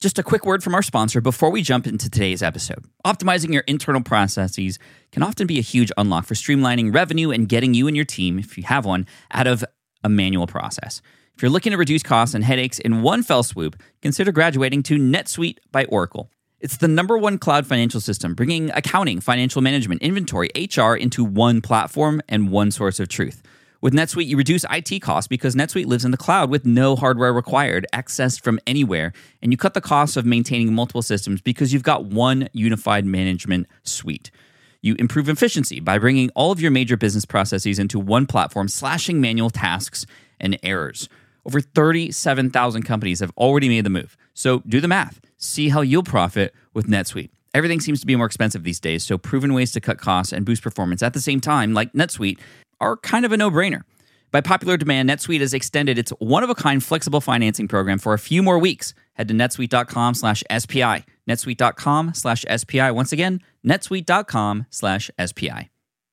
Just a quick word from our sponsor before we jump into today's episode. Optimizing your internal processes can often be a huge unlock for streamlining revenue and getting you and your team, if you have one, out of a manual process. If you're looking to reduce costs and headaches in one fell swoop, consider graduating to NetSuite by Oracle. It's the #1 cloud financial system, bringing accounting, financial management, inventory, HR into one platform and one source of truth. With NetSuite, you reduce IT costs because NetSuite lives in the cloud with no hardware required, accessed from anywhere, and you cut the cost of maintaining multiple systems because you've got one unified management suite. You improve efficiency by bringing all of your major business processes into one platform, slashing manual tasks and errors. Over 37,000 companies have already made the move. So do the math. See how you'll profit with NetSuite. Everything seems to be more expensive these days, so proven ways to cut costs and boost performance at the same time, like NetSuite, are kind of a no-brainer. By popular demand, NetSuite has extended its one-of-a-kind flexible financing program for a few more weeks. Head to netsuite.com/SPI. netsuite.com/SPI. Once again, netsuite.com/SPI.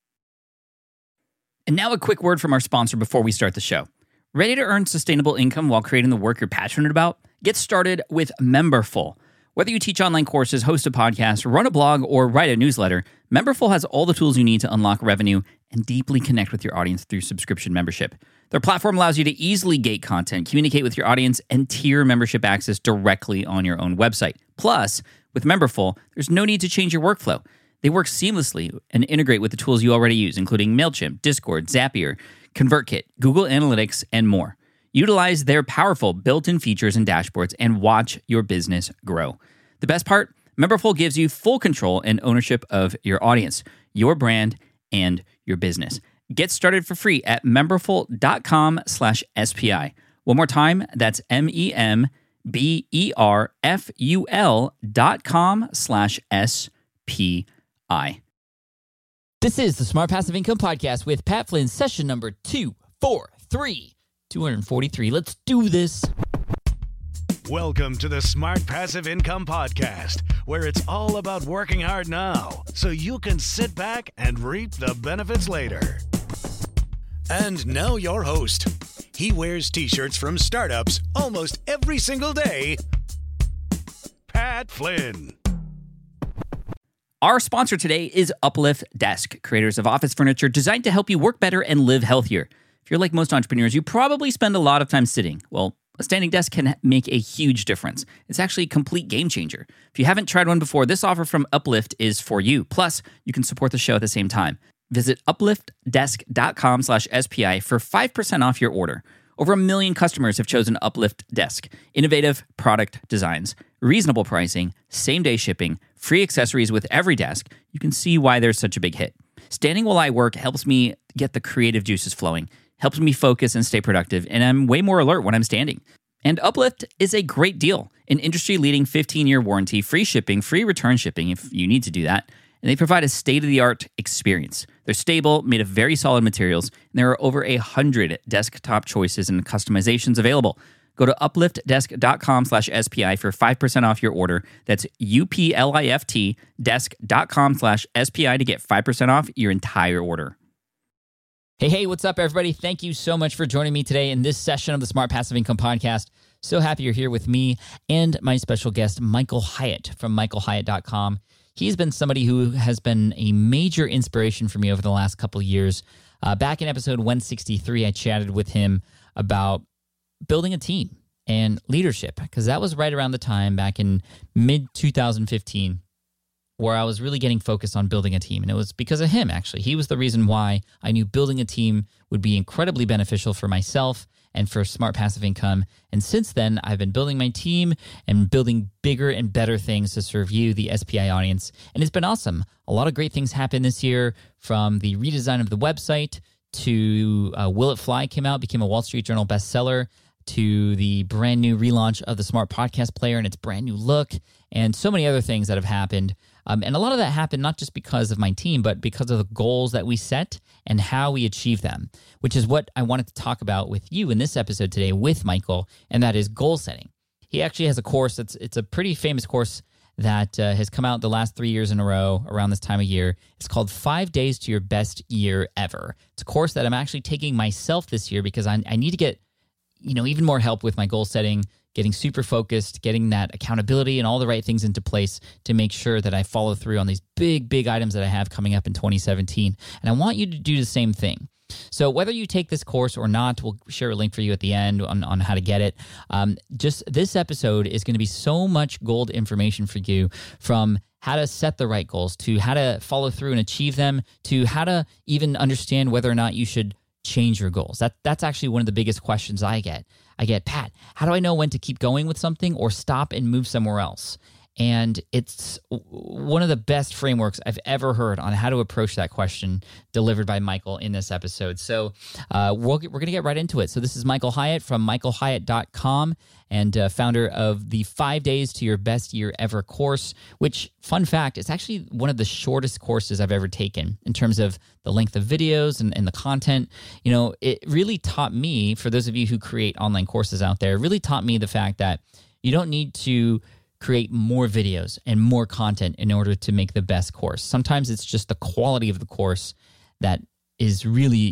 And now a quick word from our sponsor before we start the show. Ready to earn sustainable income while creating the work you're passionate about? Get started with Memberful. Whether you teach online courses, host a podcast, run a blog, or write a newsletter, Memberful has all the tools you need to unlock revenue and deeply connect with your audience through subscription membership. Their platform allows you to easily gate content, communicate with your audience, and tier membership access directly on your own website. Plus, with Memberful, there's no need to change your workflow. They work seamlessly and integrate with the tools you already use, including MailChimp, Discord, Zapier, ConvertKit, Google Analytics, and more. Utilize their powerful built-in features and dashboards and watch your business grow. The best part? Memberful gives you full control and ownership of your audience, your brand, and your business. Get started for free at memberful.com/SPI. One more time, that's memberful.com/SPI. This is the Smart Passive Income Podcast with Pat Flynn, session number 243. Let's do this. Welcome to the Smart Passive Income Podcast, where it's all about working hard now so you can sit back and reap the benefits later. And now your host. He wears t-shirts from startups almost every single day, Pat Flynn. Our sponsor today is Uplift Desk, creators of office furniture designed to help you work better and live healthier. If you're like most entrepreneurs, you probably spend a lot of time sitting. Well, a standing desk can make a huge difference. It's actually a complete game changer. If you haven't tried one before, this offer from Uplift is for you. Plus, you can support the show at the same time. Visit upliftdesk.com/SPI for 5% off your order. Over 1 million customers have chosen Uplift Desk. Innovative product designs, reasonable pricing, same-day shipping, free accessories with every desk. You can see why there's such a big hit. Standing while I work helps me get the creative juices flowing, helps me focus and stay productive, and I'm way more alert when I'm standing. And Uplift is a great deal. An industry-leading 15-year warranty, free shipping, free return shipping if you need to do that, and they provide a state-of-the-art experience. They're stable, made of very solid materials, and there are over 100 desktop choices and customizations available. Go to upliftdesk.com/SPI for 5% off your order. That's UPLIFT desk.com/SPI to get 5% off your entire order. Hey, what's up, everybody? Thank you so much for joining me today in this session of the Smart Passive Income Podcast. So happy you're here with me and my special guest, Michael Hyatt from michaelhyatt.com. He's been somebody who has been a major inspiration for me over the last couple of years. Back in episode 163, I chatted with him about building a team and leadership, because that was right around the time back in mid-2015 where I was really getting focused on building a team. And it was because of him, actually. He was the reason why I knew building a team would be incredibly beneficial for myself and for Smart Passive Income. And since then, I've been building my team and building bigger and better things to serve you, the SPI audience. And it's been awesome. A lot of great things happened this year, from the redesign of the website to Will It Fly came out, became a Wall Street Journal bestseller, to the brand new relaunch of the Smart Podcast Player and its brand new look, and so many other things that have happened. And a lot of that happened not just because of my team, but because of the goals that we set and how we achieve them, which is what I wanted to talk about with you in this episode today with Michael, and that is goal setting. He actually has a course it's a pretty famous course that has come out the last 3 years in a row around this time of year. It's called 5 Days to Your Best Year Ever. It's a course that I'm actually taking myself this year because I need to get even more help with my goal setting, getting super focused, getting that accountability and all the right things into place to make sure that I follow through on these big items that I have coming up in 2017. And I want you to do the same thing. So whether you take this course or not, we'll share a link for you at the end on how to get it. Just this episode is going to be so much gold information for you, from how to set the right goals to how to follow through and achieve them to how to even understand whether or not you should change your goals. That's actually one of the biggest questions I get. Pat, how do I know when to keep going with something or stop and move somewhere else? And it's one of the best frameworks I've ever heard on how to approach that question, delivered by Michael in this episode. So we're going to get right into it. So this is Michael Hyatt from michaelhyatt.com and founder of the 5 Days to Your Best Year Ever course, which, fun fact, is actually one of the shortest courses I've ever taken in terms of the length of videos and the content. You know, it really taught me, for those of you who create online courses out there, it really taught me the fact that you don't need to create more videos and more content in order to make the best course. Sometimes it's just the quality of the course that is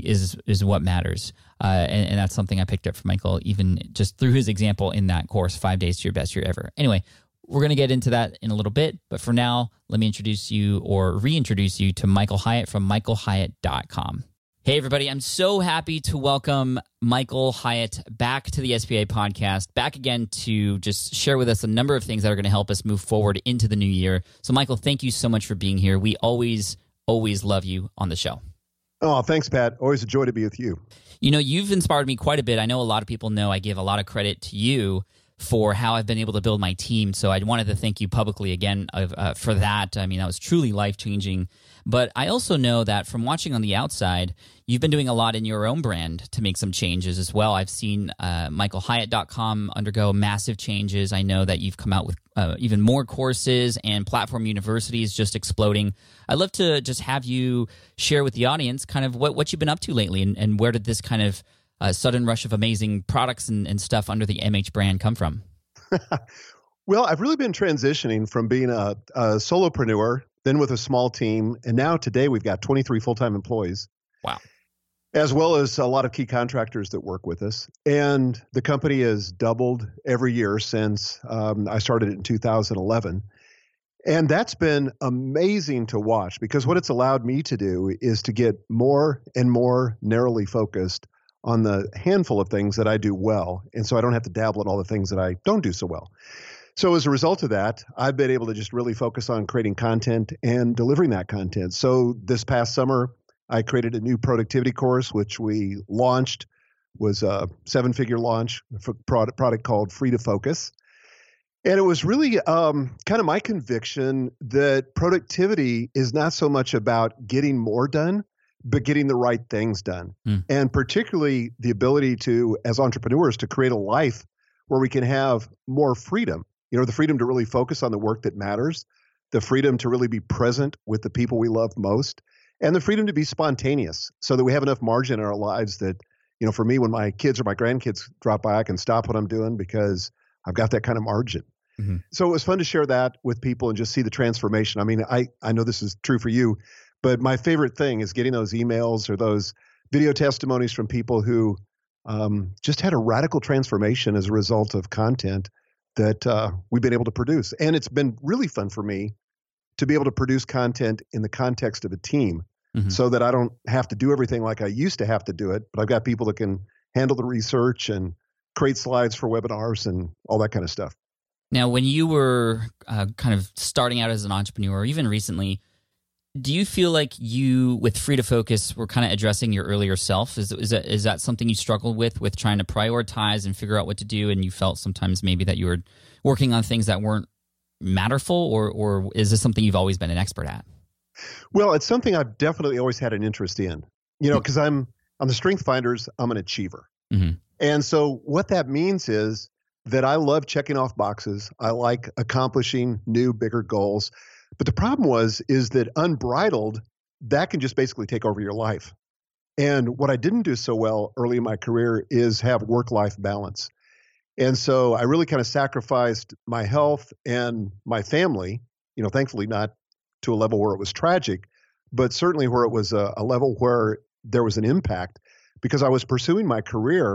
what matters. And that's something I picked up from Michael, even just through his example in that course, 5 Days to Your Best Year Ever. Anyway, we're going to get into that in a little bit. But for now, let me introduce you or reintroduce you to Michael Hyatt from michaelhyatt.com. Hey, everybody. I'm so happy to welcome Michael Hyatt back to the SPA podcast, back again to just share with us a number of things that are going to help us move forward into the new year. So, Michael, thank you so much for being here. We always love you on the show. Oh, thanks, Pat. Always a joy to be with you. You know, you've inspired me quite a bit. I know a lot of people know I give a lot of credit to you for how I've been able to build my team. So I wanted to thank you publicly again for that. I mean, that was truly life-changing. But I also know that from watching on the outside, you've been doing a lot in your own brand to make some changes as well. I've seen michaelhyatt.com undergo massive changes. I know that you've come out with even more courses, and Platform University is just exploding. I'd love to just have you share with the audience kind of what you've been up to lately, and where did this kind of sudden rush of amazing products and stuff under the MH brand come from? Well, I've really been transitioning from being a solopreneur, then with a small team, and now today we've got 23 full-time employees. Wow. As well as a lot of key contractors that work with us. And the company has doubled every year since I started it in 2011. And that's been amazing to watch, because what it's allowed me to do is to get more and more narrowly focused on the handful of things that I do well. And so I don't have to dabble in all the things that I don't do so well. So as a result of that, I've been able to just really focus on creating content and delivering that content. So this past summer, I created a new productivity course, which we launched, was a 7-figure launch for a product called Free to Focus. And it was really kind of my conviction that productivity is not so much about getting more done, but getting the right things done. And particularly the ability to, as entrepreneurs, to create a life where we can have more freedom. You know, the freedom to really focus on the work that matters, the freedom to really be present with the people we love most, and the freedom to be spontaneous so that we have enough margin in our lives that, you know, for me, when my kids or my grandkids drop by, I can stop what I'm doing because I've got that kind of margin. Mm-hmm. So it was fun to share that with people and just see the transformation. I mean, I know this is true for you, but my favorite thing is getting those emails or those video testimonies from people who just had a radical transformation as a result of content that we've been able to produce. And it's been really fun for me to be able to produce content in the context of a team, so that I don't have to do everything like I used to have to do it, but I've got people that can handle the research and create slides for webinars and all that kind of stuff. Now, when you were kind of starting out as an entrepreneur, or even recently, do you feel like you, with Free to Focus, were kind of addressing your earlier self? Is that something you struggled with trying to prioritize and figure out what to do, and you felt sometimes maybe that you were working on things that weren't matterful, or is this something you've always been an expert at? Well, it's something I've definitely always had an interest in, you know, because I'm on the Strength Finders, I'm an achiever. And so what that means is that I love checking off boxes. I like accomplishing new, bigger goals. But the problem is that unbridled, that can just basically take over your life. And what I didn't do so well early in my career is have work-life balance. And so I really kind of sacrificed my health and my family, you know, thankfully not to a level where it was tragic, but certainly where it was a level where there was an impact, because I was pursuing my career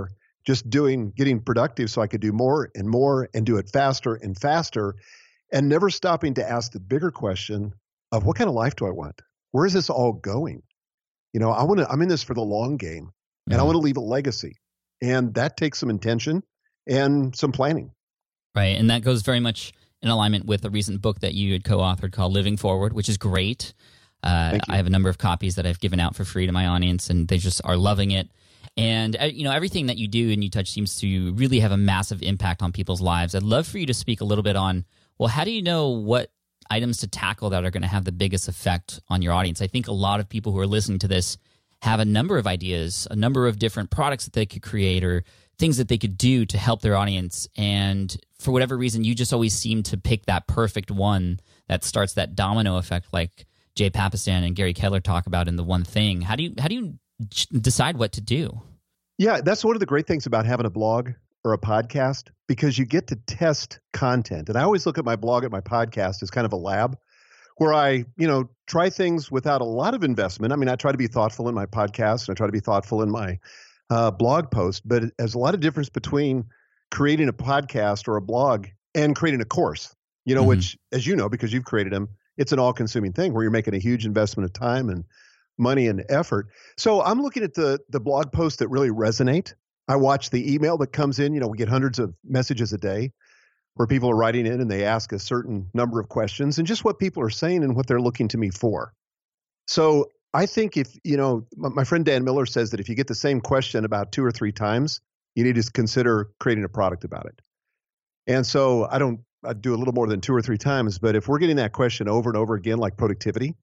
just getting productive so I could do more and more and do it faster and faster, and never stopping to ask the bigger question of what kind of life do I want? Where is this all going? I'm in this for the long game, and I want to leave a legacy. And that takes some intention and some planning. Right. And that goes very much in alignment with a recent book that you had co-authored called Living Forward, which is great. I have a number of copies that I've given out for free to my audience, and they just are loving it. And, everything that you do and you touch seems to really have a massive impact on people's lives. I'd love for you to speak a little bit on, well, how do you know what items to tackle that are going to have the biggest effect on your audience? I think a lot of people who are listening to this have a number of ideas, a number of different products that they could create or things that they could do to help their audience. And for whatever reason, you just always seem to pick that perfect one that starts that domino effect like Jay Papasan and Gary Keller talk about in The One Thing. How do you decide what to do? Yeah, that's one of the great things about having a blog or a podcast, because you get to test content. And I always look at my blog and my podcast as kind of a lab where I, try things without a lot of investment. I mean, I try to be thoughtful in my podcast and I try to be thoughtful in my blog post, but there's a lot of difference between creating a podcast or a blog and creating a course, which, as you know, because you've created them, it's an all-consuming thing where you're making a huge investment of time and money and effort. So I'm looking at the blog posts that really resonate. I watch the email that comes in. We get hundreds of messages a day where people are writing in and they ask a certain number of questions and just what people are saying and what they're looking to me for. So I think if, my friend Dan Miller says that if you get the same question about 2 or 3 times, you need to consider creating a product about it. And so I do a little more than 2 or 3 times, but if we're getting that question over and over again, like productivity,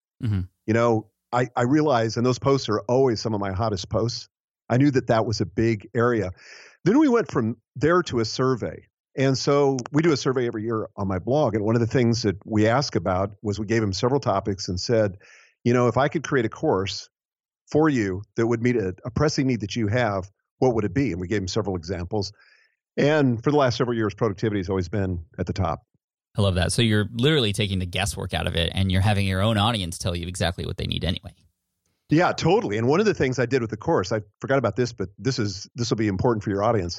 I realize, and those posts are always some of my hottest posts. I knew that was a big area. Then we went from there to a survey. And so we do a survey every year on my blog. And one of the things that we ask about was we gave them several topics and said, if I could create a course for you that would meet a pressing need that you have, what would it be? And we gave them several examples. And for the last several years, productivity has always been at the top. I love that. So you're literally taking the guesswork out of it and you're having your own audience tell you exactly what they need anyway. Yeah, totally. And one of the things I did with the course, I forgot about this, but this will be important for your audience,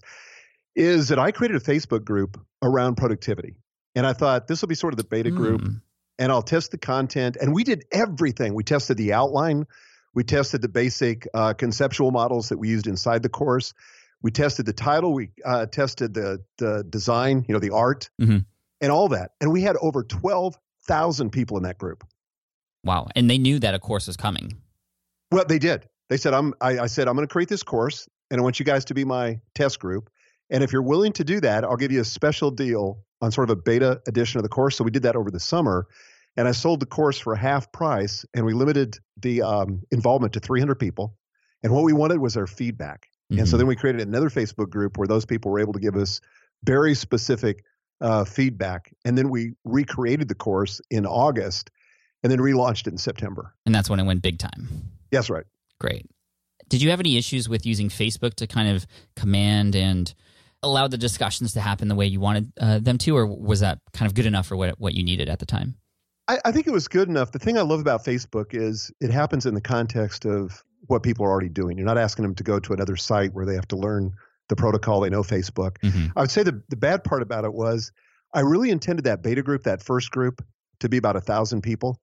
is that I created a Facebook group around productivity. And I thought this will be sort of the beta group, and I'll test the content. And we did everything. We tested the outline. We tested the basic conceptual models that we used inside the course. We tested the title. We tested the design, the art, and all that. And we had over 12,000 people in that group. Wow. And they knew that a course was coming. Well, they did. They said, I said, I'm going to create this course, and I want you guys to be my test group. And if you're willing to do that, I'll give you a special deal on sort of a beta edition of the course. So we did that over the summer, and I sold the course for half price, and we limited the involvement to 300 people. And what we wanted was their feedback. And so then we created another Facebook group where those people were able to give us very specific feedback. And then we recreated the course in August and then relaunched it in September. And that's when it went big time. That's right. Great. Did you have any issues with using Facebook to kind of command and allow the discussions to happen the way you wanted them to, or was that kind of good enough for what you needed at the time? I think it was good enough. The thing I love about Facebook is it happens in the context of what people are already doing. You're not asking them to go to another site where they have to learn the protocol. They know Facebook. I would say the bad part about it was I really intended that beta group, that first group, to be about 1,000 people.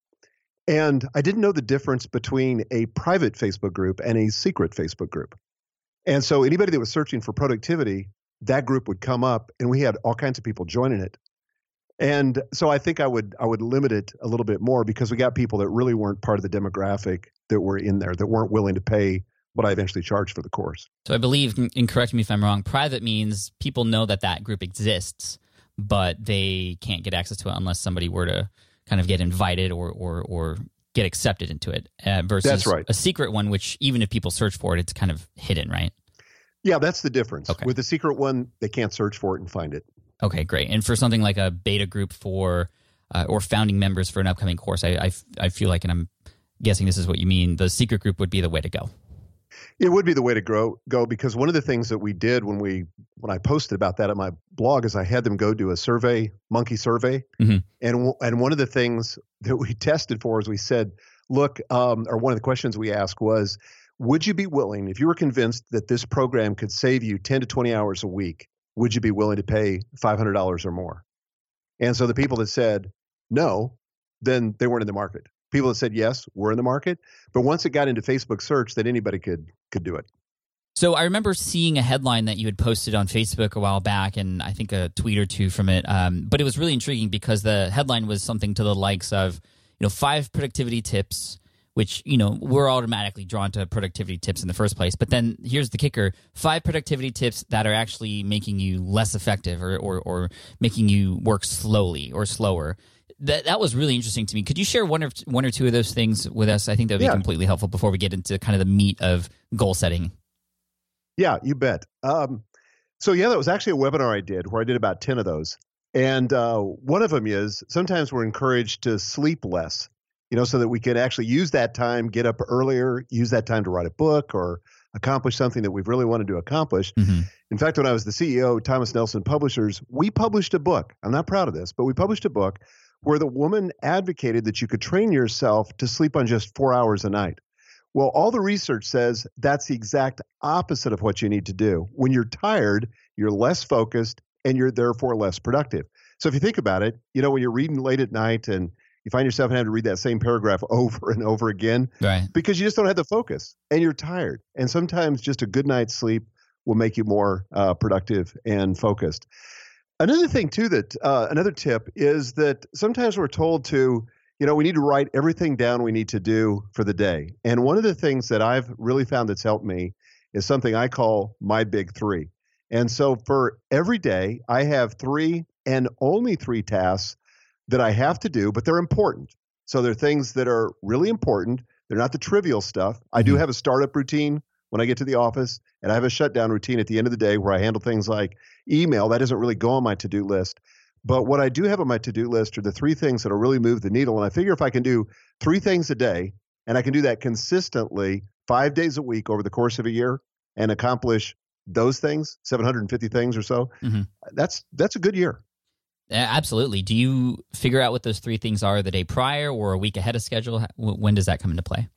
And I didn't know the difference between a private Facebook group and a secret Facebook group. And so anybody that was searching for productivity, that group would come up, and we had all kinds of people joining it. And so I think I would limit it a little bit more because we got people that really weren't part of the demographic that were in there, that weren't willing to pay what I eventually charged for the course. So I believe, and correct me if I'm wrong, private means people know that group exists, but they can't get access to it unless somebody were to kind of get invited or get accepted into it, versus That's right. A secret one, which even if people search for it, it's kind of hidden, right? Yeah, that's the difference. Okay. With the secret one, they can't search for it and find it. Okay, great. And for something like a beta group for or founding members for an upcoming course, I feel like, and I'm guessing this is what you mean, the secret group would be the way to go. It would be the way to go because one of the things that we did when I posted about that at my blog is I had them go do a survey, monkey survey. And one of the things that we tested for is we said, look, or one of the questions we asked was, would you be willing, if you were convinced that this program could save you 10 to 20 hours a week, would you be willing to pay $500 or more? And so the people that said no, then they weren't in the market. People that said yes were in the market. But once it got into Facebook search, then anybody could do it. So I remember seeing a headline that you had posted on Facebook a while back, and I think a tweet or two from it. But it was really intriguing because the headline was something to the likes of, 5 productivity tips, which, we're automatically drawn to productivity tips in the first place. But then here's the kicker: 5 productivity tips that are actually making you less effective or making you work slowly or slower. That was really interesting to me. Could you share one or two of those things with us? I think that would be completely helpful before we get into kind of the meat of goal setting. Yeah, you bet. That was actually a webinar I did where I did about 10 of those. And one of them is sometimes we're encouraged to sleep less, so that we can actually use that time, get up earlier, use that time to write a book or accomplish something that we've really wanted to accomplish. Mm-hmm. In fact, when I was the CEO of Thomas Nelson Publishers, we published a book. I'm not proud of this, but we published a book where the woman advocated that you could train yourself to sleep on just 4 hours a night. Well, all the research says that's the exact opposite of what you need to do. When you're tired, you're less focused and you're therefore less productive. So if you think about it, when you're reading late at night and you find yourself having to read that same paragraph over and over again, right, because you just don't have the focus and you're tired. And sometimes just a good night's sleep will make you more productive and focused. Another thing too another tip is that sometimes we're told to, we need to write everything down we need to do for the day. And one of the things that I've really found that's helped me is something I call my big 3. And so for every day, I have 3 and only 3 tasks that I have to do, but they're important. So they're things that are really important. They're not the trivial stuff. I do have a startup routine when I get to the office, and I have a shutdown routine at the end of the day where I handle things like email. That doesn't really go on my to-do list. But what I do have on my to-do list are the 3 things that will really move the needle. And I figure if I can do 3 things a day, and I can do that consistently 5 days a week over the course of a year and accomplish those things, 750 things or so, that's a good year. Absolutely. Do you figure out what those 3 things are the day prior or a week ahead of schedule? When does that come into play?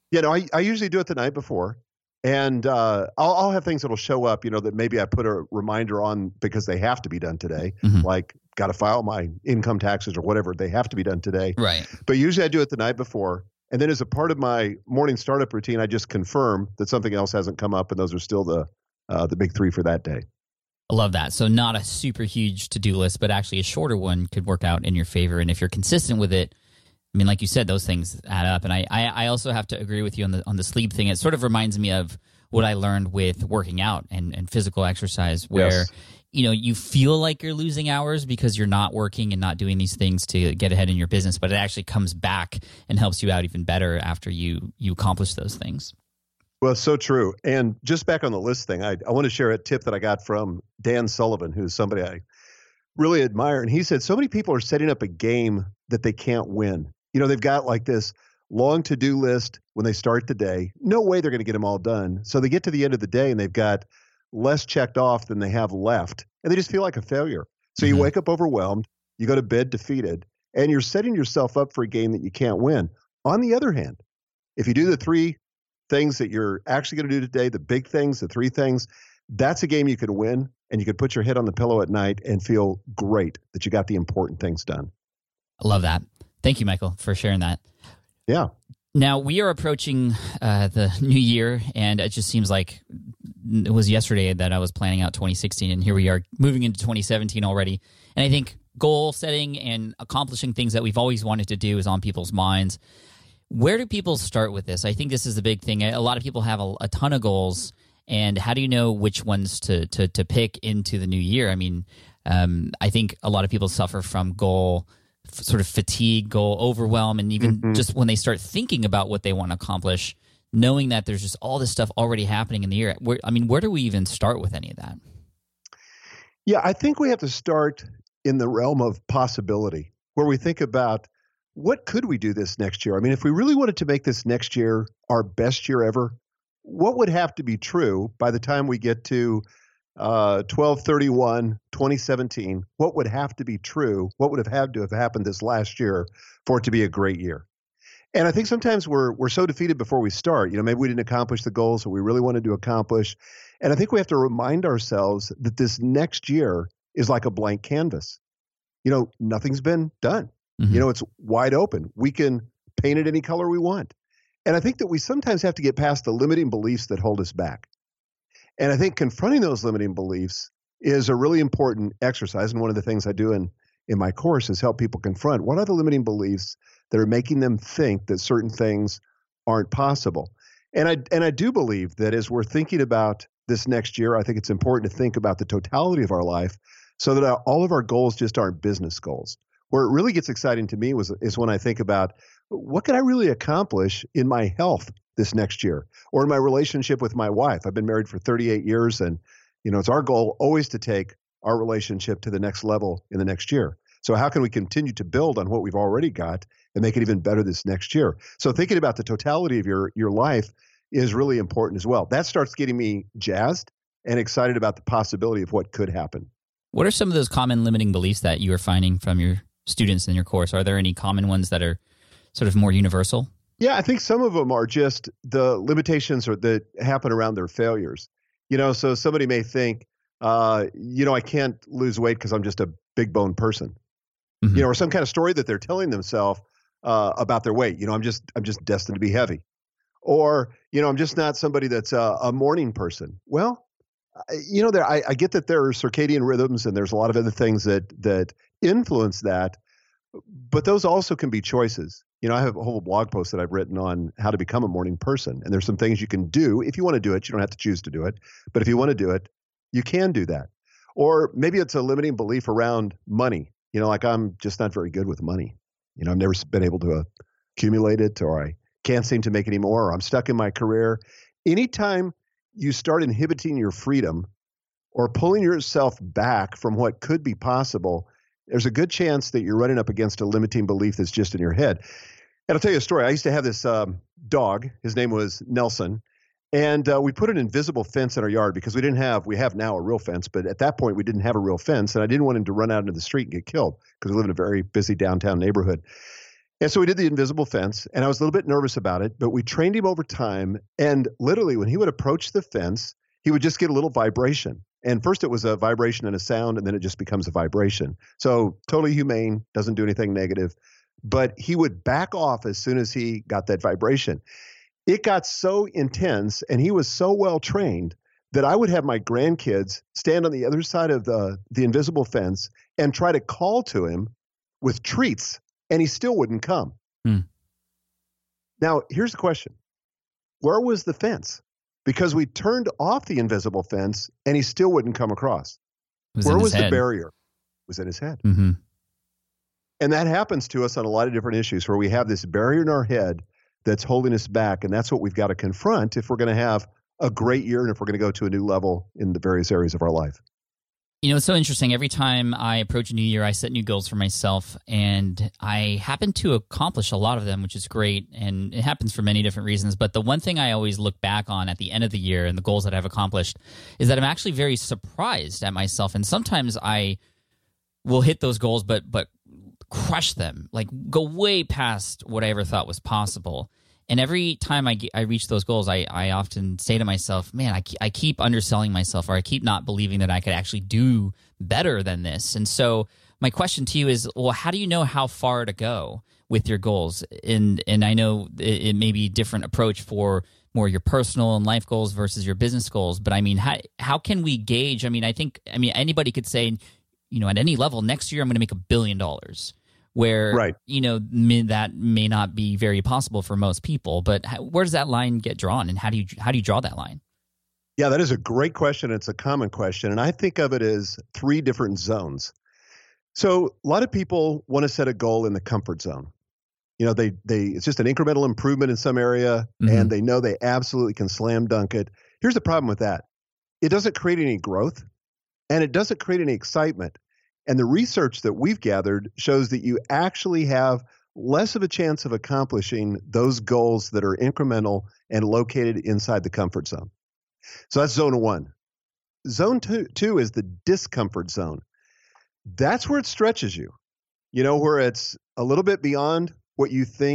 I usually do it the night before. And I'll have things that'll show up, that maybe I put a reminder on because they have to be done today, like got to file my income taxes or whatever. They have to be done today. Right. But usually I do it the night before. And then as a part of my morning startup routine, I just confirm that something else hasn't come up. And those are still the big 3 for that day. I love that. So not a super huge to-do list, but actually a shorter one could work out in your favor. And if you're consistent with it, I mean, like you said, those things add up. And I also have to agree with you on the sleep thing. It sort of reminds me of what I learned with working out and physical exercise, where, you feel like you're losing hours because you're not working and not doing these things to get ahead in your business, but it actually comes back and helps you out even better after you accomplish those things. Well, so true. And just back on the list thing, I want to share a tip that I got from Dan Sullivan, who's somebody I really admire. And he said, so many people are setting up a game that they can't win. They've got like this long to-do list when they start the day. No way they're going to get them all done. So they get to the end of the day and they've got less checked off than they have left. And they just feel like a failure. So you wake up overwhelmed, you go to bed defeated, and you're setting yourself up for a game that you can't win. On the other hand, if you do the 3 things that you're actually going to do today, the big things, the 3 things, that's a game you can win. And you can put your head on the pillow at night and feel great that you got the important things done. I love that. Thank you, Michael, for sharing that. Yeah. Now, we are approaching the new year, and it just seems like it was yesterday that I was planning out 2016, and here we are moving into 2017 already. And I think goal setting and accomplishing things that we've always wanted to do is on people's minds. Where do people start with this? I think this is the big thing. A lot of people have a ton of goals, and how do you know which ones to pick into the new year? I mean, I think a lot of people suffer from goal sort of fatigue, goal overwhelm, and even just when they start thinking about what they want to accomplish, knowing that there's just all this stuff already happening in the year. Where do we even start with any of that? Yeah, I think we have to start in the realm of possibility, where we think about what could we do this next year? I mean, if we really wanted to make this next year our best year ever, what would have to be true by the time we get to 12/31/2017? What would have to be true? What would have had to have happened this last year for it to be a great year? And I think sometimes we're so defeated before we start. Maybe we didn't accomplish the goals that we really wanted to accomplish. And I think we have to remind ourselves that this next year is like a blank canvas. Nothing's been done. Mm-hmm. It's wide open. We can paint it any color we want. And I think that we sometimes have to get past the limiting beliefs that hold us back. And I think confronting those limiting beliefs is a really important exercise. And one of the things I do in my course is help people confront what are the limiting beliefs that are making them think that certain things aren't possible. And I do believe that as we're thinking about this next year, I think it's important to think about the totality of our life so that all of our goals just aren't business goals. Where it really gets exciting to me is when I think about what can I really accomplish in my health this next year or in my relationship with my wife. I've been married for 38 years and it's our goal always to take our relationship to the next level in the next year. So how can we continue to build on what we've already got and make it even better this next year? So thinking about the totality of your life is really important as well. That starts getting me jazzed and excited about the possibility of what could happen. What are some of those common limiting beliefs that you are finding from your students in your course? Are there any common ones that are sort of more universal? Yeah, I think some of them are just the limitations that happen around their failures. So somebody may think, I can't lose weight because I'm just a big bone person. Mm-hmm. Or some kind of story that they're telling themselves about their weight. I'm just destined to be heavy. Or, I'm just not somebody that's a morning person. Well, I get that there are circadian rhythms and there's a lot of other things that influence that, but those also can be choices. I have a whole blog post that I've written on how to become a morning person. And there's some things you can do. If you want to do it, you don't have to choose to do it. But if you want to do it, you can do that. Or maybe it's a limiting belief around money. Like I'm just not very good with money. I've never been able to accumulate it, or I can't seem to make any more, or I'm stuck in my career. Anytime you start inhibiting your freedom or pulling yourself back from what could be possible, there's a good chance that you're running up against a limiting belief that's just in your head. And I'll tell you a story. I used to have this dog. His name was Nelson. And we put an invisible fence in our yard because we have now a real fence, but at that point we didn't have a real fence. And I didn't want him to run out into the street and get killed because we live in a very busy downtown neighborhood. And so we did the invisible fence, and I was a little bit nervous about it, but we trained him over time. And literally when he would approach the fence, he would just get a little vibration. And first it was a vibration and a sound, and then it just becomes a vibration. So totally humane, doesn't do anything negative. But he would back off as soon as he got that vibration. It got so intense, and he was so well trained that I would have my grandkids stand on the other side of the invisible fence and try to call to him with treats, and he still wouldn't come. Now, here's the question. Where was the fence? Because we turned off the invisible fence, and he still wouldn't come across. Where was the barrier? It was in his head. Mm-hmm. And that happens to us on a lot of different issues where we have this barrier in our head that's holding us back. And that's what we've got to confront if we're going to have a great year and if we're going to go to a new level in the various areas of our life. It's so interesting. Every time I approach a new year, I set new goals for myself, and I happen to accomplish a lot of them, which is great. And it happens for many different reasons. But the one thing I always look back on at the end of the year and the goals that I've accomplished is that I'm actually very surprised at myself. And sometimes I will hit those goals, but crush them, like go way past what I ever thought was possible. And every time I reach those goals, I often say to myself, man, I keep underselling myself, or I keep not believing that I could actually do better than this. And so my question to you is, well, how do you know how far to go with your goals? And I know it may be a different approach for more your personal and life goals versus your business goals. But I mean, how can we gauge? I mean, anybody could say, at any level, next year I'm going to make $1 billion. Where, right. That may not be very possible for most people, but where does that line get drawn, and how do you draw that line? Yeah, that is a great question. It's a common question, and I think of it as 3 different zones. So a lot of people want to set a goal in the comfort zone. It's just an incremental improvement in some area, mm-hmm. and they know they absolutely can slam dunk it. Here's the problem with that. It doesn't create any growth, and it doesn't create any excitement. And the research that we've gathered shows that you actually have less of a chance of accomplishing those goals that are incremental and located inside the comfort zone. So that's zone 1. Zone two is the discomfort zone. That's where it stretches you, where it's a little bit beyond what you think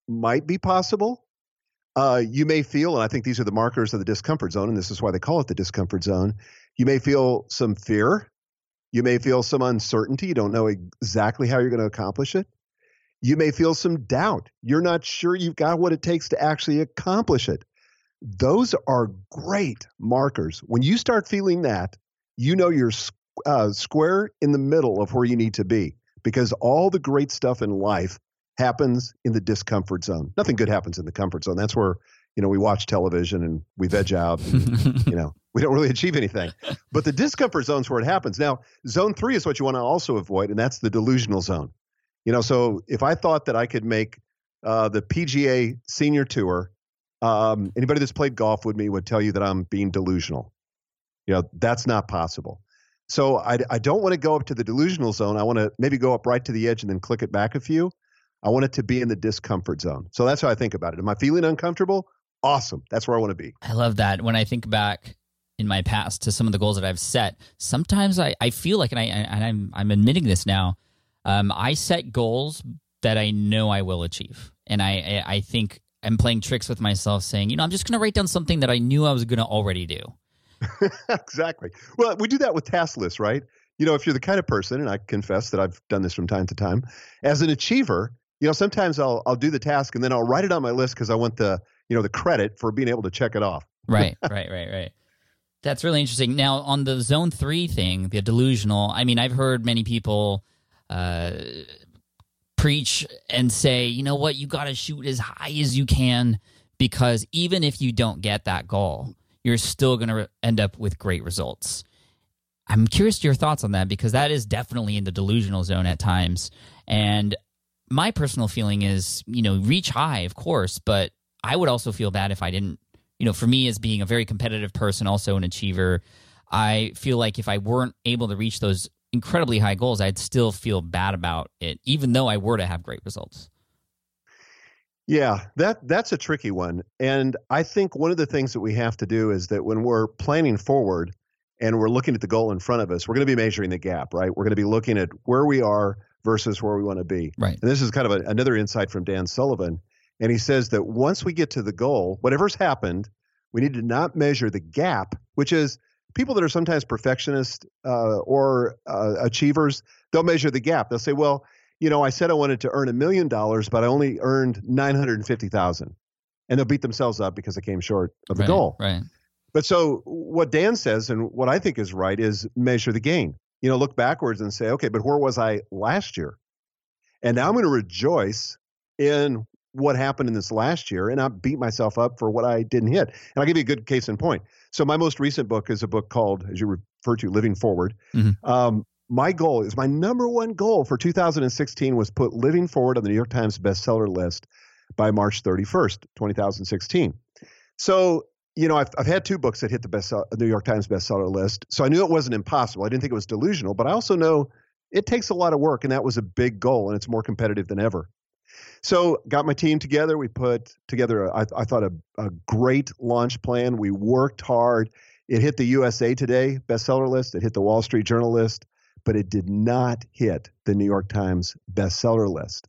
might be possible. You may feel, and I think these are the markers of the discomfort zone, and this is why they call it the discomfort zone. You may feel some fear. You may feel some uncertainty. You don't know exactly how you're going to accomplish it. You may feel some doubt. You're not sure you've got what it takes to actually accomplish it. Those are great markers. When you start feeling that, you know you're square in the middle of where you need to be, because all the great stuff in life happens in the discomfort zone. Nothing good happens in the comfort zone. That's where, we watch television and we veg out and, we don't really achieve anything. But the discomfort zone is where it happens. Now, zone 3 is what you want to also avoid, and that's the delusional zone. So if I thought that I could make the PGA Senior Tour, anybody that's played golf with me would tell you that I'm being delusional. That's not possible. So I don't want to go up to the delusional zone. I want to maybe go up right to the edge and then click it back a few. I want it to be in the discomfort zone. So that's how I think about it. Am I feeling uncomfortable? Awesome. That's where I want to be. I love that. When I think back in my past to some of the goals that I've set, sometimes I feel like, and I'm admitting this now, I set goals that I know I will achieve. And I think I'm playing tricks with myself saying, I'm just going to write down something that I knew I was going to already do. Exactly. Well, we do that with task lists, right? If you're the kind of person, and I confess that I've done this from time to time, as an achiever, sometimes I'll do the task and then I'll write it on my list because I want the credit for being able to check it off. Right. That's really interesting. Now, on the zone 3 thing, the delusional, I've heard many people preach and say, you know what, you got to shoot as high as you can, because even if you don't get that goal, you're still going to end up with great results. I'm curious to your thoughts on that, because that is definitely in the delusional zone at times. And my personal feeling is, reach high, of course, but I would also feel bad if I didn't. For me, as being a very competitive person, also an achiever, I feel like if I weren't able to reach those incredibly high goals, I'd still feel bad about it, even though I were to have great results. Yeah, that's a tricky one. And I think one of the things that we have to do is that when we're planning forward and we're looking at the goal in front of us, we're going to be measuring the gap, right? We're going to be looking at where we are versus where we want to be. Right. And this is kind of another insight from Dan Sullivan. And he says that once we get to the goal, whatever's happened, we need to not measure the gap, which is people that are sometimes perfectionists or achievers, they'll measure the gap. They'll say, well, I said I wanted to earn $1 million, but I only earned $950,000. And they'll beat themselves up because they came short of the goal. Right. But so what Dan says, and what I think is right, is measure the gain. Look backwards and say, okay, but where was I last year? And now I'm going to rejoice in what happened in this last year and not beat myself up for what I didn't hit. And I'll give you a good case in point. So my most recent book is a book called, as you refer to, Living Forward. Mm-hmm. My number one goal for 2016 was put Living Forward on the New York Times bestseller list by March 31st, 2016. So, I've had 2 books that hit the New York Times bestseller list. So I knew it wasn't impossible. I didn't think it was delusional, but I also know it takes a lot of work, and that was a big goal, and it's more competitive than ever. So got my team together. We put together, I thought, a great launch plan. We worked hard. It hit the USA Today bestseller list. It hit the Wall Street Journal list, but it did not hit the New York Times bestseller list.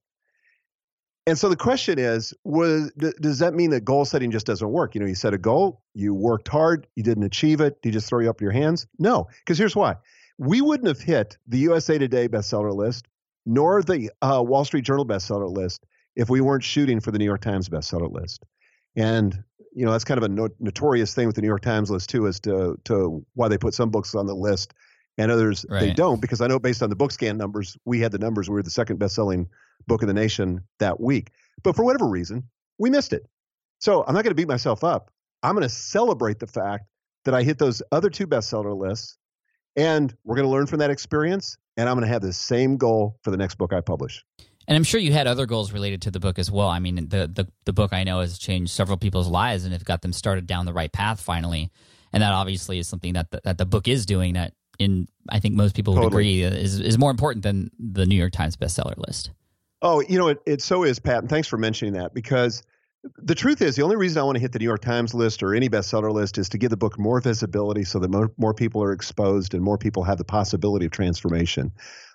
And so the question is, does that mean that goal setting just doesn't work? You set a goal, you worked hard, you didn't achieve it. Do you just throw up your hands? No, because here's why. We wouldn't have hit the USA Today bestseller list, nor the Wall Street Journal bestseller list, if we weren't shooting for the New York Times bestseller list. And, that's kind of a notorious thing with the New York Times list, too, as to why they put some books on the list and others they don't, because I know based on the BookScan numbers, we had the numbers. We were the second best-selling book in the nation that week. But for whatever reason, we missed it. So I'm not going to beat myself up. I'm going to celebrate the fact that I hit those other 2 bestseller lists, and we're going to learn from that experience, and I'm going to have the same goal for the next book I publish. And I'm sure you had other goals related to the book as well. The book I know has changed several people's lives and have got them started down the right path finally. And that obviously is something that the book is doing that, I think most people would agree, is more important than the New York Times bestseller list. Oh, it so is, Pat, and thanks for mentioning that, because the truth is the only reason I want to hit the New York Times list or any bestseller list is to give the book more visibility so that more people are exposed and more people have the possibility of transformation.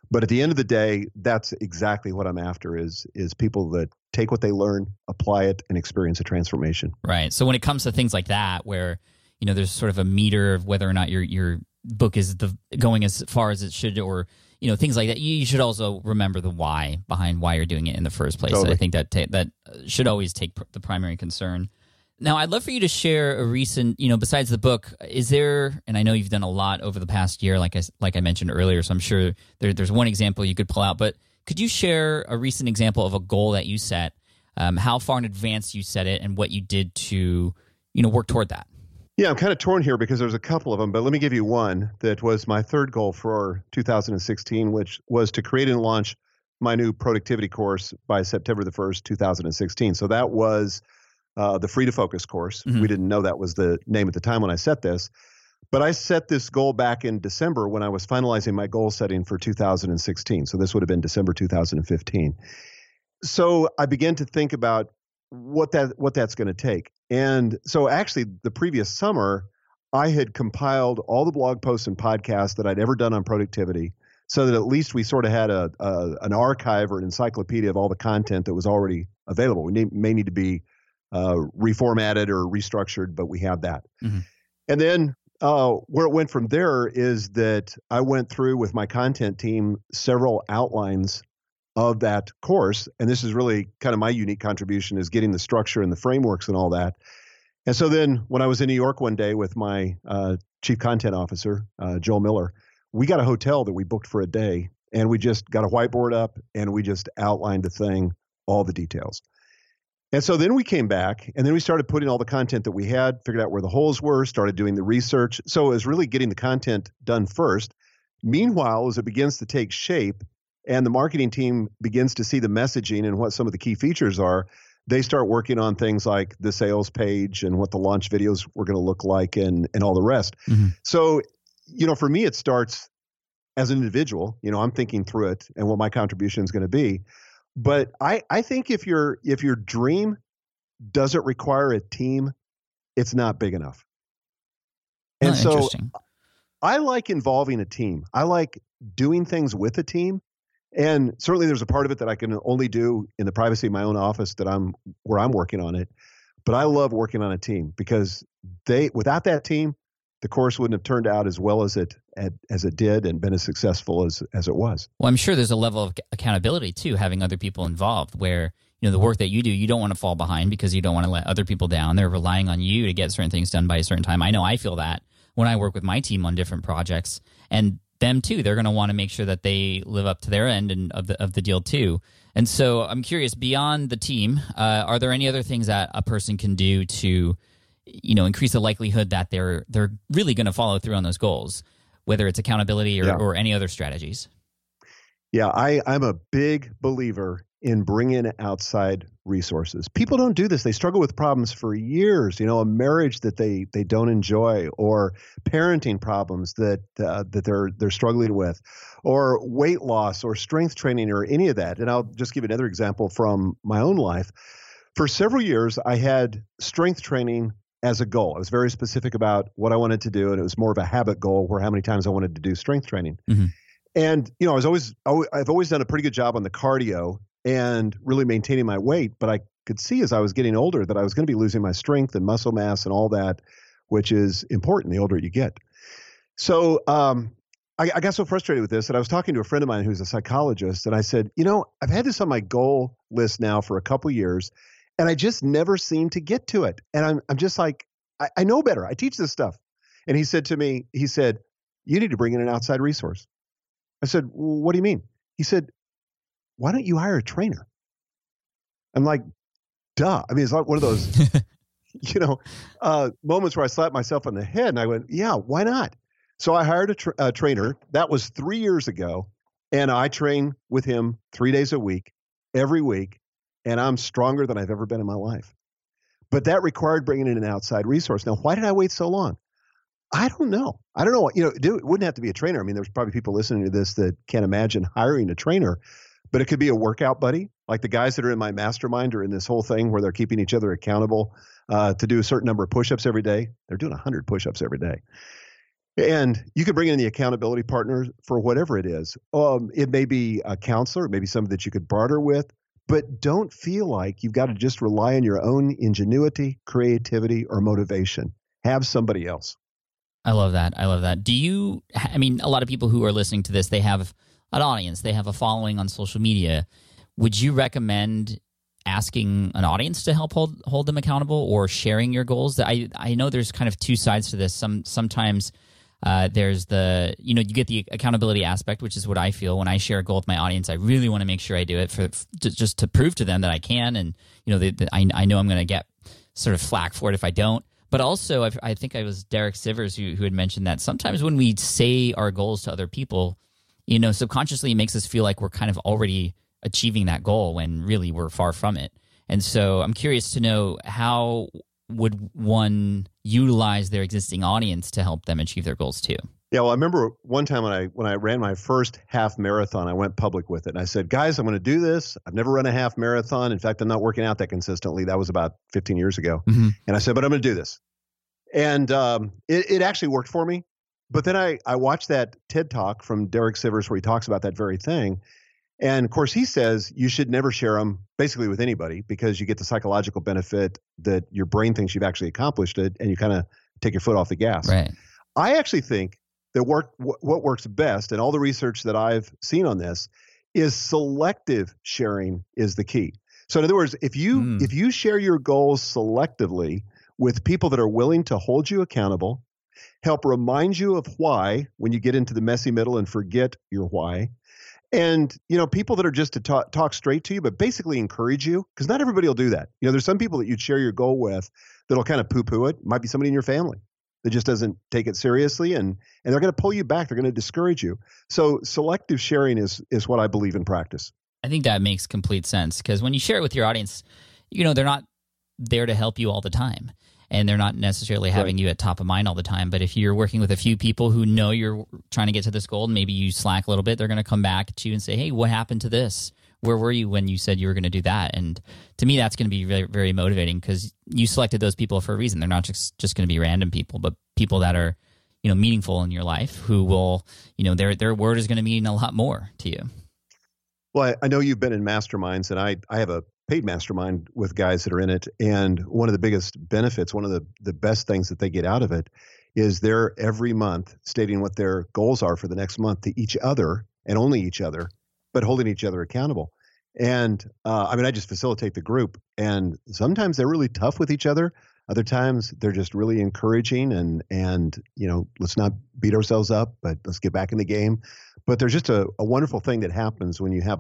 But at the end of the day, that's exactly what I'm after is people that take what they learn, apply it, and experience a transformation. Right. So when it comes to things like that, where there's sort of a meter of whether or not your book is going as far as it should, or things like that, you should also remember the why behind why you're doing it in the first place. Totally. I think that should always take the primary concern. Now, I'd love for you to share a recent, besides the book, is there, and I know you've done a lot over the past year, like I mentioned earlier, so I'm sure there's one example you could pull out, but could you share a recent example of a goal that you set, how far in advance you set it, and what you did to, work toward that? Yeah, I'm kind of torn here because there's a couple of them, but let me give you one that was my third goal for 2016, which was to create and launch my new productivity course by September the 1st, 2016. So that was the Free to Focus course. Mm-hmm. We didn't know that was the name at the time when I set this, but I set this goal back in December when I was finalizing my goal setting for 2016. So this would have been December 2015. So I began to think about what that's going to take. And so actually the previous summer, I had compiled all the blog posts and podcasts that I'd ever done on productivity so that at least we sort of had an archive or an encyclopedia of all the content that was already available. We may need to be reformatted or restructured, but we have that. Mm-hmm. And then where it went from there is that I went through with my content team several outlines of that course. And this is really kind of my unique contribution, is getting the structure and the frameworks and all that. And so then when I was in New York one day with my chief content officer, Joel Miller, we got a hotel that we booked for a day, and we just got a whiteboard up and we just outlined the thing, all the details. And so then we came back, and then we started putting all the content that we had, figured out where the holes were, started doing the research. So it was really getting the content done first. Meanwhile, as it begins to take shape and the marketing team begins to see the messaging and what some of the key features are, they start working on things like the sales page and what the launch videos were going to look like and all the rest. Mm-hmm. So, for me, it starts as an individual. I'm thinking through it and what my contribution is going to be. But I think if your dream doesn't require a team, it's not big enough. And so I like involving a team. I like doing things with a team. And certainly there's a part of it that I can only do in the privacy of my own office where I'm working on it. But I love working on a team because without that team, the course wouldn't have turned out as well as it did and been as successful as it was. Well, I'm sure there's a level of accountability too, having other people involved, where the work that you do, you don't want to fall behind because you don't want to let other people down. They're relying on you to get certain things done by a certain time. I know I feel that when I work with my team on different projects, and them too, they're going to want to make sure that they live up to their end and of the deal too. And so I'm curious, beyond the team, are there any other things that a person can do to increase the likelihood that they're really going to follow through on those goals, whether it's accountability or any other strategies? Yeah, I'm a big believer in bringing outside resources. People don't do this. They struggle with problems for years, a marriage that they don't enjoy, or parenting problems that they're struggling with, or weight loss or strength training or any of that. And I'll just give another example from my own life. For several years, I had strength training as a goal. I was very specific about what I wanted to do, and it was more of a habit goal, where how many times I wanted to do strength training. Mm-hmm. And I've always done a pretty good job on the cardio and really maintaining my weight, but I could see as I was getting older that I was going to be losing my strength and muscle mass and all that, which is important the older you get. So I got so frustrated with this that I was talking to a friend of mine who's a psychologist, and I said, I've had this on my goal list now for a couple years, and I just never seem to get to it. And I'm just like, I know better. I teach this stuff. And he said to me, you need to bring in an outside resource. I said, well, what do you mean? He said, why don't you hire a trainer? I'm like, duh. I mean, it's like one of those, moments where I slapped myself on the head, and I went, yeah, why not? So I hired a trainer. That was 3 years ago. And I train with him 3 days a week, every week. And I'm stronger than I've ever been in my life. But that required bringing in an outside resource. Now, why did I wait so long? I don't know. It wouldn't have to be a trainer. I mean, there's probably people listening to this that can't imagine hiring a trainer, but it could be a workout buddy. Like the guys that are in my mastermind are in this whole thing where they're keeping each other accountable to do a certain number of push-ups every day. They're doing 100 push-ups every day. And you can bring in the accountability partner for whatever it is. It may be a counselor, it may be somebody that you could barter with, but don't feel like you've got to just rely on your own ingenuity, creativity, or motivation. Have somebody else. I love that. I love that. A lot of people who are listening to this, they have an audience, they have a following on social media. Would you recommend asking an audience to help hold them accountable, or sharing your goals? I know there's kind of two sides to this. Sometimes there's you get the accountability aspect, which is what I feel when I share a goal with my audience. I really want to make sure I do it just to prove to them that I can, and I know I'm going to get sort of flack for it if I don't. But also, I think it was Derek Sivers who had mentioned that sometimes when we say our goals to other people, subconsciously it makes us feel like we're kind of already achieving that goal when really we're far from it. And so I'm curious to know, how would one utilize their existing audience to help them achieve their goals too? Yeah, well, I remember one time when I ran my first half marathon, I went public with it. And I said, guys, I'm going to do this. I've never run a half marathon. In fact, I'm not working out that consistently. That was about 15 years ago. Mm-hmm. And I said, but I'm going to do this. And it actually worked for me. But then I watched that TED Talk from Derek Sivers where he talks about that very thing. And of course, he says you should never share them basically with anybody, because you get the psychological benefit that your brain thinks you've actually accomplished it, and you kind of take your foot off the gas. Right. I actually think that what works best, and all the research that I've seen on this, is selective sharing is the key. So in other words, if you share your goals selectively with people that are willing to hold you accountable, help remind you of why when you get into the messy middle and forget your why, and people that are just to talk straight to you, but basically encourage you, because not everybody will do that. There's some people that you'd share your goal with that'll kind of poo-poo it. Might be somebody in your family that just doesn't take it seriously, and they're going to pull you back. They're going to discourage you. So selective sharing is what I believe in practice. I think that makes complete sense, because when you share it with your audience, they're not there to help you all the time, and they're not necessarily having you at top of mind all the time. But if you're working with a few people who know you're trying to get to this goal, and maybe you slack a little bit, they're going to come back to you and say, hey, what happened to this? Where were you when you said you were going to do that? And to me, that's going to be very, very motivating, because you selected those people for a reason. They're not just going to be random people, but people that are, meaningful in your life, who will, their word is going to mean a lot more to you. Well, I know you've been in masterminds, and I have a paid mastermind with guys that are in it. And one of the biggest benefits, one of the best things that they get out of it, is they're every month stating what their goals are for the next month to each other, and only each other, but holding each other accountable. And I just facilitate the group, and sometimes they're really tough with each other. Other times they're just really encouraging and let's not beat ourselves up, but let's get back in the game. But there's just a wonderful thing that happens when you have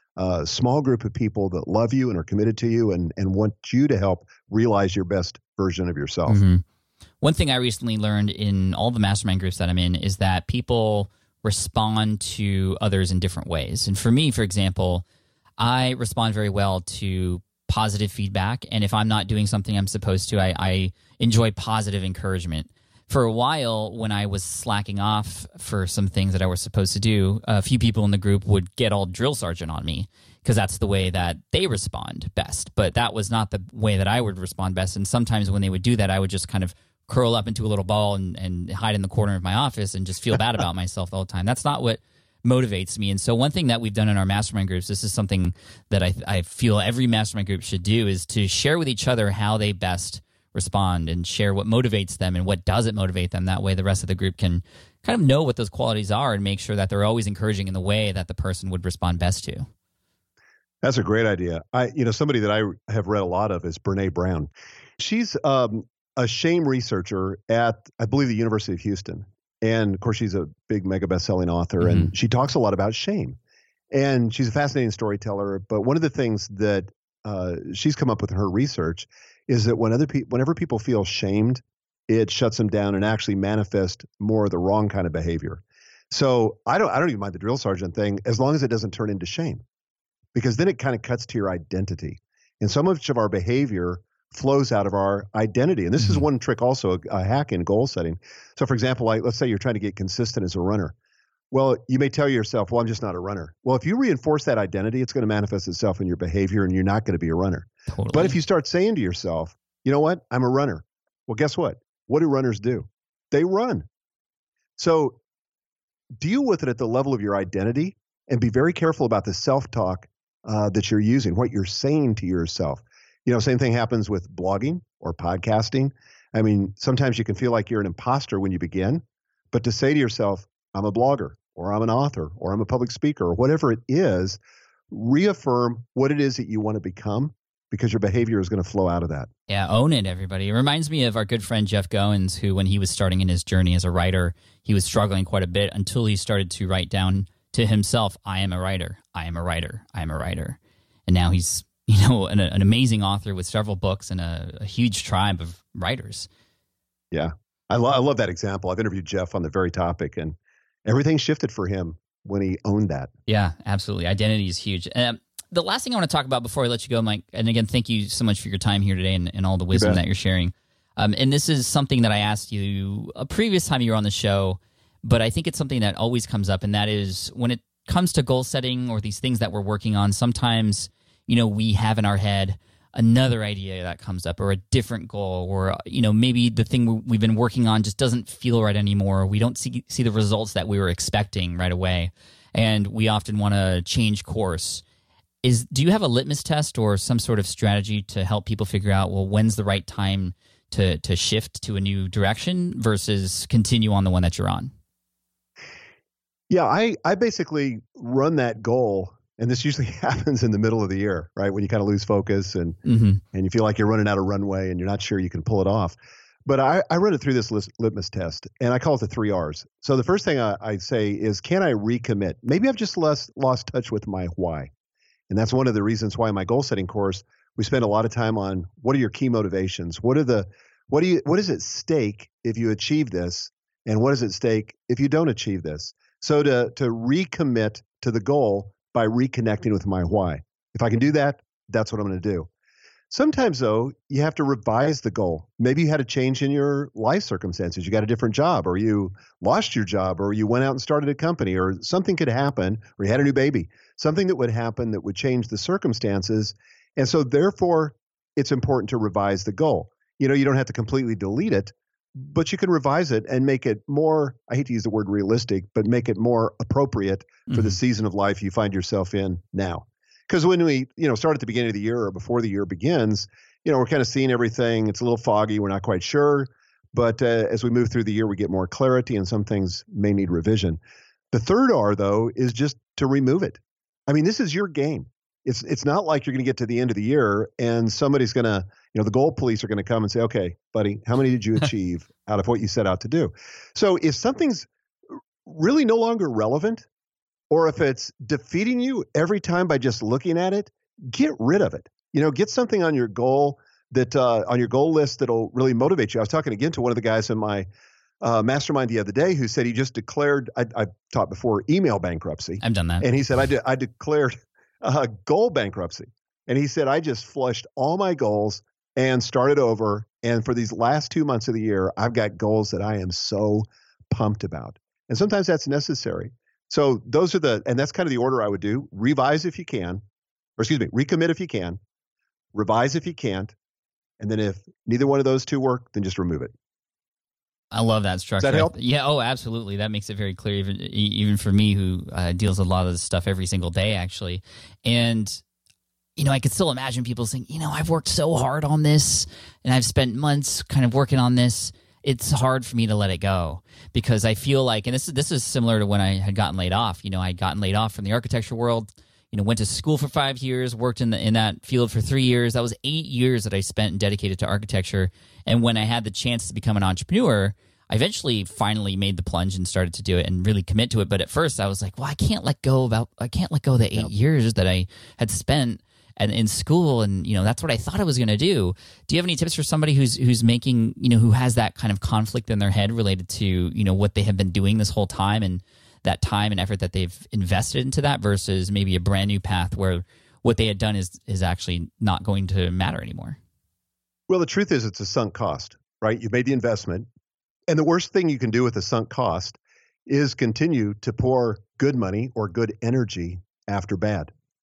a small group of people that love you and are committed to you and want you to help realize your best version of yourself. Mm-hmm. One thing I recently learned in all the mastermind groups that I'm in is that people respond to others in different ways. And for me, for example, I respond very well to positive feedback. And if I'm not doing something I'm supposed to, I enjoy positive encouragement. For a while, when I was slacking off for some things that I was supposed to do, a few people in the group would get all drill sergeant on me, because that's the way that they respond best. But that was not the way that I would respond best. And sometimes when they would do that, I would just kind of curl up into a little ball and hide in the corner of my office and just feel bad about myself the whole time. That's not what motivates me. And so one thing that we've done in our mastermind groups, this is something that I feel every mastermind group should do, is to share with each other how they best respond and share what motivates them and what doesn't motivate them. That way the rest of the group can kind of know what those qualities are and make sure that they're always encouraging in the way that the person would respond best to. That's a great idea. Somebody that I have read a lot of is Brene Brown. She's a shame researcher at, I believe, the University of Houston. And of course, she's a big mega best-selling author, mm-hmm. and she talks a lot about shame. And she's a fascinating storyteller. But one of the things that she's come up with in her research is that whenever people feel shamed, it shuts them down and actually manifests more of the wrong kind of behavior. So I don't even mind the drill sergeant thing, as long as it doesn't turn into shame, because then it kind of cuts to your identity. And so much of our behavior flows out of our identity. And this mm-hmm. is one trick, also a hack in goal setting. So for example, let's say you're trying to get consistent as a runner. Well, you may tell yourself, well, I'm just not a runner. Well, if you reinforce that identity, it's going to manifest itself in your behavior, and you're not going to be a runner. Totally. But if you start saying to yourself, you know what, I'm a runner. Well, guess what? What do runners do? They run. So deal with it at the level of your identity and be very careful about the self-talk that you're using, what you're saying to yourself. Same thing happens with blogging or podcasting. I mean, sometimes you can feel like you're an imposter when you begin, but to say to yourself, I'm a blogger, or I'm an author, or I'm a public speaker, or whatever it is, reaffirm what it is that you want to become, because your behavior is going to flow out of that. Yeah, own it, everybody. It reminds me of our good friend Jeff Goins, who, when he was starting in his journey as a writer, he was struggling quite a bit until he started to write down to himself, I am a writer, I am a writer, I am a writer. And now he's, an amazing author with several books and a huge tribe of writers. Yeah, I love that example. I've interviewed Jeff on the very topic, and everything shifted for him when he owned that. Yeah, absolutely. Identity is huge. The last thing I want to talk about before I let you go, Mike, and again, thank you so much for your time here today and all the wisdom that you're sharing. And this is something that I asked you a previous time you were on the show, but I think it's something that always comes up, and that is when it comes to goal setting or these things that we're working on, sometimes, we have in our head another idea that comes up or a different goal, or, maybe the thing we've been working on just doesn't feel right anymore. We don't see the results that we were expecting right away, and we often want to change course. Do you have a litmus test or some sort of strategy to help people figure out, well, when's the right time to shift to a new direction versus continue on the one that you're on? Yeah, I basically run that goal, and this usually happens in the middle of the year, right? When you kind of lose focus and you feel like you're running out of runway and you're not sure you can pull it off. But I run it through this litmus test, and I call it the 3 R's. So the first thing I say is, can I recommit? Maybe I've just lost touch with my why. And that's one of the reasons why in my goal setting course, we spend a lot of time on what are your key motivations? What is at stake if you achieve this? And what is at stake if you don't achieve this? So to recommit to the goal by reconnecting with my why. If I can do that, that's what I'm going to do. Sometimes, though, you have to revise the goal. Maybe you had a change in your life circumstances. You got a different job, or you lost your job, or you went out and started a company, or something could happen, or you had a new baby. Something that would happen that would change the circumstances. And so, therefore, it's important to revise the goal. You don't have to completely delete it, but you can revise it and make it more, I hate to use the word realistic, but make it more appropriate for the season of life you find yourself in now. Because when we, start at the beginning of the year or before the year begins, we're kind of seeing everything. It's a little foggy. We're not quite sure. But as we move through the year, we get more clarity, and some things may need revision. The third R, though, is just to remove it. I mean, this is your game. It's not like you're going to get to the end of the year and somebody's going to, the goal police are going to come and say, okay, buddy, how many did you achieve out of what you set out to do? So if something's really no longer relevant, or if it's defeating you every time by just looking at it, get rid of it. Get something on your goal on your goal list that'll really motivate you. I was talking again to one of the guys in my mastermind the other day who said he just declared, I've taught before, email bankruptcy. I've done that. And he said, I declared goal bankruptcy. And he said, I just flushed all my goals and started over. And for these last 2 months of the year, I've got goals that I am so pumped about. And sometimes that's necessary. So and that's kind of the order I would do. Revise if you can, recommit if you can, revise if you can't. And then if neither one of those two work, then just remove it. I love that structure. Does that help? Yeah. Oh, absolutely. That makes it very clear, even for me, who deals with a lot of this stuff every single day, actually. And, I could still imagine people saying, I've worked so hard on this and I've spent months kind of working on this. It's hard for me to let it go because I feel like, and this is similar to when I had gotten laid off. I had gotten laid off from the architecture world, went to school for 5 years, worked in that field for 3 years. That was 8 years that I spent and dedicated to architecture. And when I had the chance to become an entrepreneur, I eventually finally made the plunge and started to do it and really commit to it. But at first I was like, well, I can't let go of the 8 years that I had spent in school, and that's what I thought I was going to do. Do you have any tips for somebody who's making, who has that kind of conflict in their head related to what they have been doing this whole time and that time and effort that they've invested into that versus maybe a brand new path where what they had done is actually not going to matter anymore? Well, the truth is it's a sunk cost, right? You've made the investment, and the worst thing you can do with a sunk cost is continue to pour good money or good energy after bad.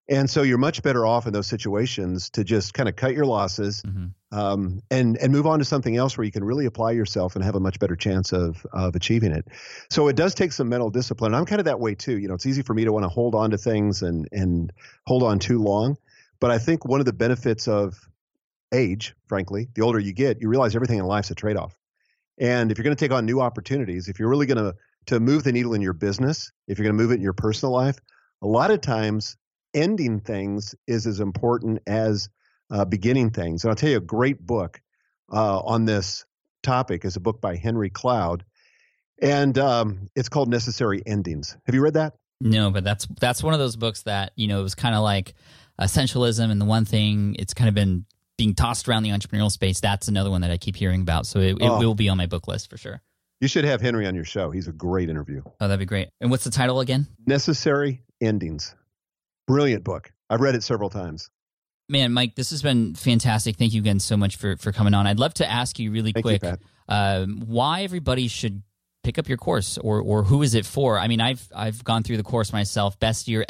And so you're much better off in those situations to just kind of cut your losses and move on to something else where you can really apply yourself and have a much better chance of achieving it. So it does take some mental discipline. I'm kind of that way too. It's easy for me to want to hold on to things and hold on too long. But I think one of the benefits of age, frankly, the older you get, you realize everything in life's a trade-off. And if you're going to take on new opportunities, if you're really going to move the needle in your business, if you're going to move it in your personal life, a lot of times ending things is as important as beginning things. And I'll tell you a great book on this topic is a book by Henry Cloud, and it's called Necessary Endings. Have you read that? No, but that's one of those books that, it was kind of like essentialism, and the one thing it's kind of been being tossed around the entrepreneurial space. That's another one that I keep hearing about. So it will be on my book list for sure. You should have Henry on your show. He's a great interview. Oh, that'd be great. And what's the title again? Necessary Endings. Brilliant book. I've read it several times. Man, Mike, this has been fantastic. Thank you again so much for coming on. I'd love to ask you really quick why everybody should pick up your course, or who is it for? I mean, I've gone through the course myself.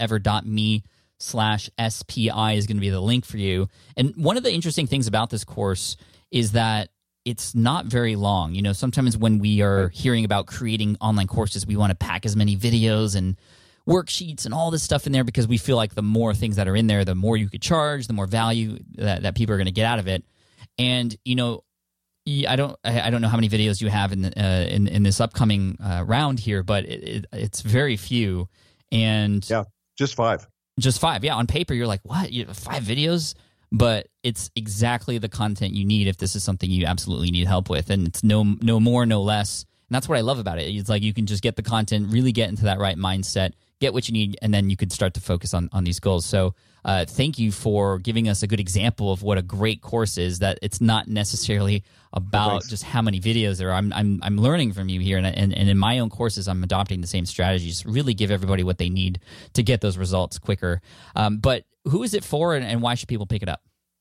bestyearever.me/SPI is going to be the link for you. And one of the interesting things about this course is that it's not very long. Sometimes when we are hearing about creating online courses, we want to pack as many videos and worksheets and all this stuff in there because we feel like the more things that are in there, the more you could charge, the more value that people are going to get out of it. And I don't know how many videos you have in this upcoming round here, but it's very few. And yeah, just 5. Just 5. Yeah, on paper you're like, what? You have 5 videos? But it's exactly the content you need if this is something you absolutely need help with, and it's no more, no less. And that's what I love about it. It's like you can just get the content, really get into that right mindset, get what you need, and then you could start to focus on these goals. So thank you for giving us a good example of what a great course is, that it's not necessarily about just how many videos there are. I'm learning from you here, and in my own courses, I'm adopting the same strategies, really give everybody what they need to get those results quicker. But who is it for, and why should people pick it up?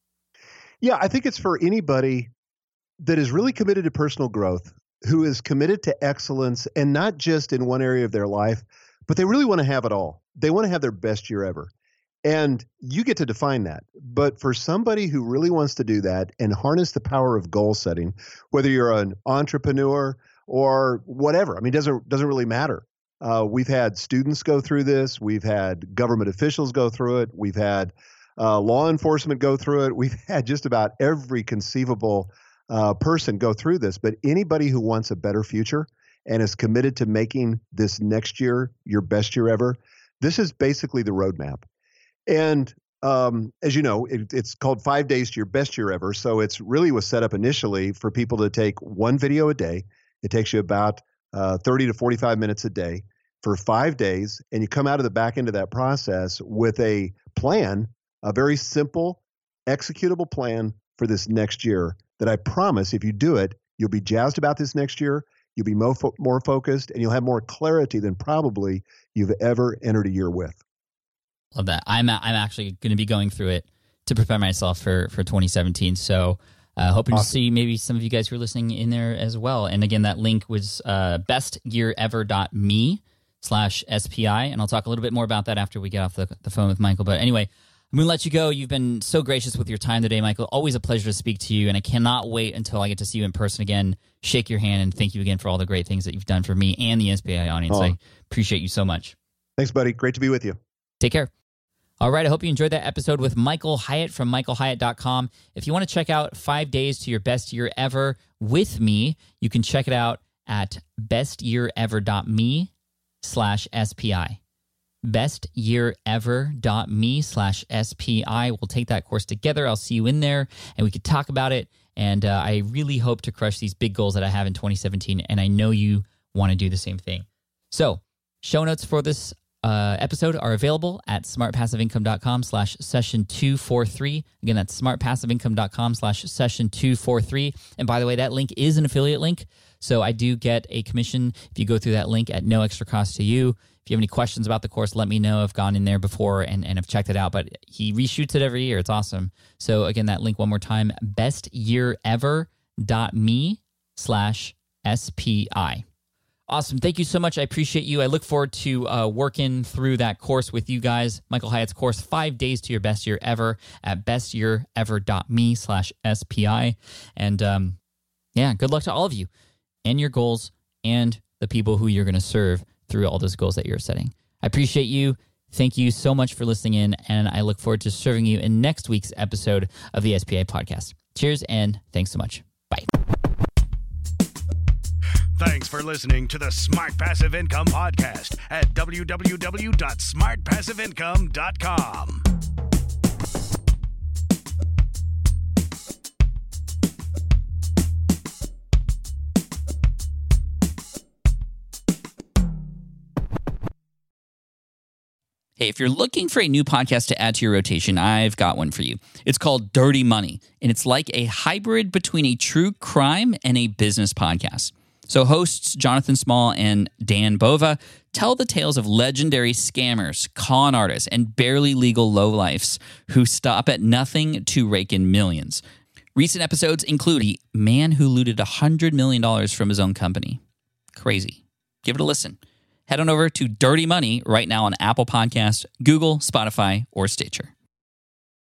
Yeah, I think it's for anybody that is really committed to personal growth, who is committed to excellence, and not just in one area of their life, but they really want to have it all. They want to have their best year ever. And you get to define that. But for somebody who really wants to do that and harness the power of goal setting, whether you're an entrepreneur or whatever, I mean, it doesn't really matter. We've had students go through this. We've had government officials go through it. We've had law enforcement go through it. We've had just about every conceivable person go through this. But anybody who wants a better future and is committed to making this next year your best year ever, this is basically the roadmap. And as you know, it's called 5 days to your best year ever. So it's really was set up initially for people to take one video a day. It takes you about 30 to 45 minutes a day for 5 days. And you come out of the back end of that process with a plan, a very simple, executable plan for this next year that I promise if you do it, you'll be jazzed about this next year. You'll be more focused, and you'll have more clarity than probably you've ever entered a year with. Love that. I'm actually going to be going through it to prepare myself for 2017. So hoping to see maybe some of you guys who are listening in there as well. And again, that link was bestyearever.me/SPI. And I'll talk a little bit more about that after we get off the phone with Michael. But anyway, I'm going to let you go. You've been so gracious with your time today, Michael. Always a pleasure to speak to you. And I cannot wait until I get to see you in person again, shake your hand, and thank you again for all the great things that you've done for me and the SPI audience. I appreciate you so much. Thanks, buddy. Great to be with you. Take care. All right, I hope you enjoyed that episode with Michael Hyatt from michaelhyatt.com. If you want to check out 5 days to your best year ever with me, you can check it out at bestyearever.me/SPI. bestyearever.me/SPI. We'll take that course together. I'll see you in there, and we could talk about it. And I really hope to crush these big goals that I have in 2017, and I know you want to do the same thing. So, show notes for this episode are available at smartpassiveincome.com/session243. Again, that's smartpassiveincome.com/session243. And by the way, that link is an affiliate link. So I do get a commission if you go through that link at no extra cost to you. If you have any questions about the course, let me know. I've gone in there before and have checked it out, but he reshoots it every year. It's awesome. So again, that link one more time, bestyearever.me/SPI. Awesome. Thank you so much. I appreciate you. I look forward to working through that course with you guys. Michael Hyatt's course, 5 Days to Your Best Year Ever at bestyearever.me/SPI. And good luck to all of you and your goals and the people who you're going to serve through all those goals that you're setting. I appreciate you. Thank you so much for listening in, and I look forward to serving you in next week's episode of the SPI podcast. Cheers, and thanks so much. Bye. Thanks for listening to the Smart Passive Income Podcast at www.smartpassiveincome.com. Hey, if you're looking for a new podcast to add to your rotation, I've got one for you. It's called Dirty Money, and it's like a hybrid between a true crime and a business podcast. So hosts Jonathan Small and Dan Bova tell the tales of legendary scammers, con artists, and barely legal lowlifes who stop at nothing to rake in millions. Recent episodes include the man who looted $100 million from his own company. Crazy. Give it a listen. Head on over to Dirty Money right now on Apple Podcasts, Google, Spotify, or Stitcher.